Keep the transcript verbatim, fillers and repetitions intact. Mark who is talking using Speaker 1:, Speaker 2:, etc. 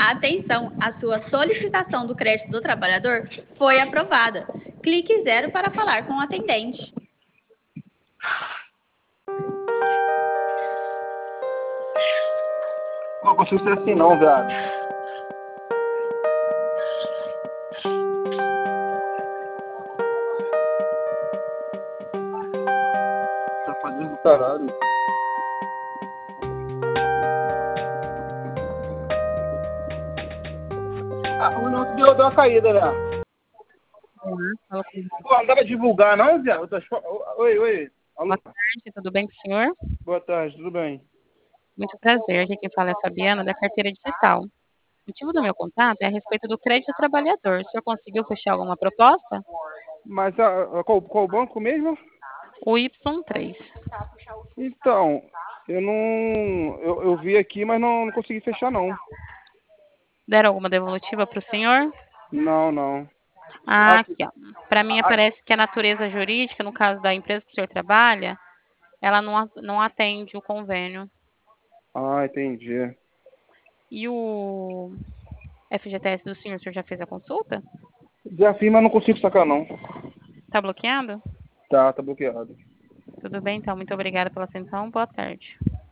Speaker 1: Atenção, a sua solicitação do crédito do trabalhador foi aprovada. Clique zero para falar com o atendente.
Speaker 2: Não consigo ser assim não, viado. Tá fazendo do caralho. Ah, o nosso deu, deu uma caída, né? Pô, não dá pra divulgar não, viado? Oi, oi. Alô?
Speaker 3: Boa tarde, tudo bem com o senhor?
Speaker 2: Boa tarde, tudo bem?
Speaker 3: Muito prazer, aqui quem fala é a Fabiana, da Carteira Digital. O motivo do meu contato é a respeito do crédito trabalhador. O senhor conseguiu fechar alguma proposta?
Speaker 2: Mas a, a, qual, qual banco mesmo?
Speaker 3: O Y três.
Speaker 2: Então, eu não... Eu, eu vi aqui, mas não, não consegui fechar não.
Speaker 3: Deram alguma devolutiva para o senhor?
Speaker 2: Não, não.
Speaker 3: Ah,
Speaker 2: Aqui,
Speaker 3: aqui, ó. Para mim aparece que a natureza jurídica, no caso da empresa que o senhor trabalha, ela não, a- não atende o convênio.
Speaker 2: ah, entendi.
Speaker 3: E o F G T S do senhor, o senhor já fez a consulta?
Speaker 2: Já fiz, mas não consigo sacar não.
Speaker 3: Tá bloqueado?
Speaker 2: Tá, tá bloqueado.
Speaker 3: Tudo bem, então. Muito obrigada pela atenção. Boa tarde.